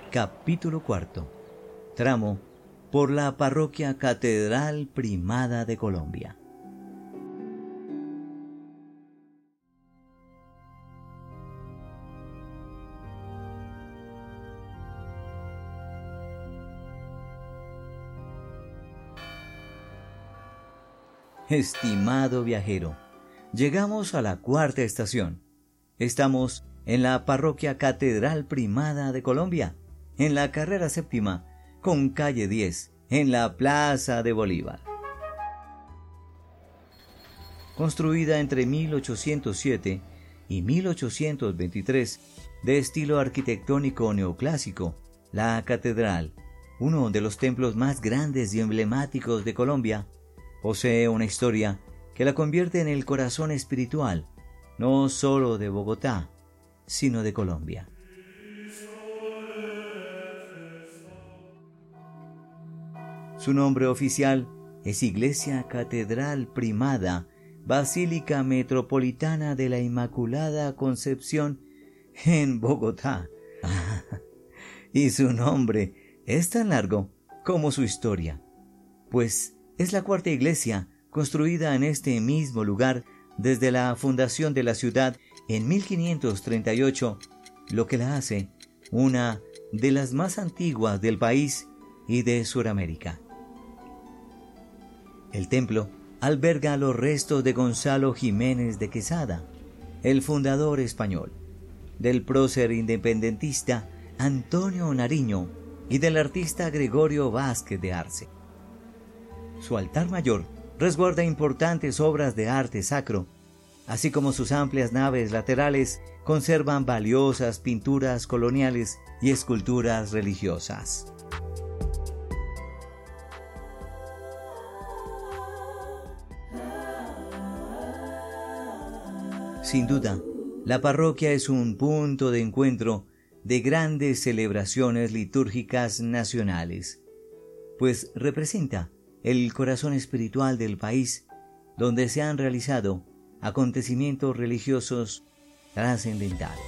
Capítulo cuarto. Tramo por la Parroquia Catedral Primada de Colombia. Estimado viajero, llegamos a la cuarta estación. Estamos en la Parroquia Catedral Primada de Colombia, en la carrera séptima, con calle 10, en la Plaza de Bolívar. Construida entre 1807 y 1823, de estilo arquitectónico neoclásico, la catedral, uno de los templos más grandes y emblemáticos de Colombia, posee una historia que la convierte en el corazón espiritual, no solo de Bogotá, sino de Colombia. Su nombre oficial es Iglesia Catedral Primada, Basílica Metropolitana de la Inmaculada Concepción en Bogotá. Y su nombre es tan largo como su historia, pues es la cuarta iglesia construida en este mismo lugar desde la fundación de la ciudad en 1538, lo que la hace una de las más antiguas del país y de Sudamérica. El templo alberga los restos de Gonzalo Jiménez de Quesada, el fundador español, del prócer independentista Antonio Nariño y del artista Gregorio Vázquez de Arce. Su altar mayor resguarda importantes obras de arte sacro, así como sus amplias naves laterales conservan valiosas pinturas coloniales y esculturas religiosas. Sin duda, la parroquia es un punto de encuentro de grandes celebraciones litúrgicas nacionales, pues representa el corazón espiritual del país, donde se han realizado acontecimientos religiosos trascendentales.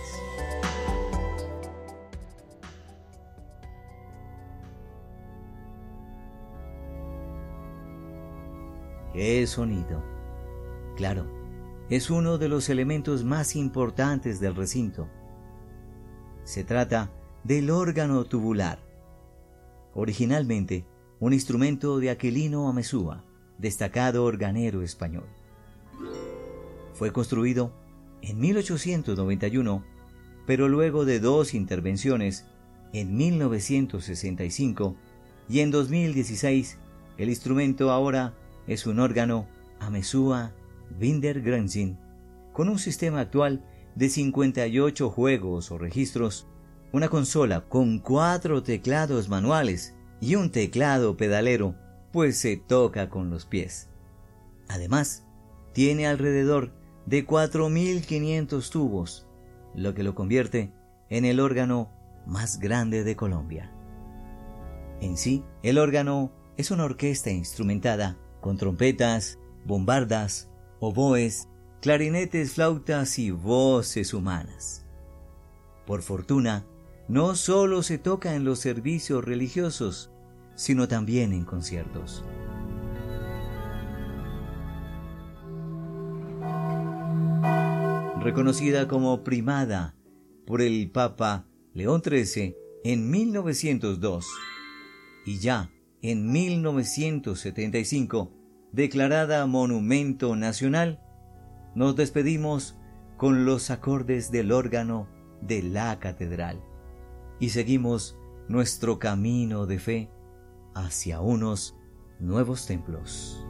¡Qué sonido! Claro, es uno de los elementos más importantes del recinto. Se trata del órgano tubular, originalmente un instrumento de Aquilino Amezúa, destacado organero español. Fue construido en 1891, pero luego de dos intervenciones, en 1965 y en 2016, el instrumento ahora es un órgano Amezúa Wintergrenzen, con un sistema actual de 58 juegos o registros, una consola con 4 teclados manuales y un teclado pedalero, pues se toca con los pies. Además, tiene alrededor de 4.500 tubos, lo que lo convierte en el órgano más grande de Colombia. En sí, el órgano es una orquesta instrumentada con trompetas, bombardas, oboes, clarinetes, flautas y voces humanas. Por fortuna, no solo se toca en los servicios religiosos, sino también en conciertos. Reconocida como primada por el Papa León XIII en 1902 y ya en 1975 declarada Monumento Nacional, nos despedimos con los acordes del órgano de la catedral y seguimos nuestro camino de fe hacia unos nuevos templos.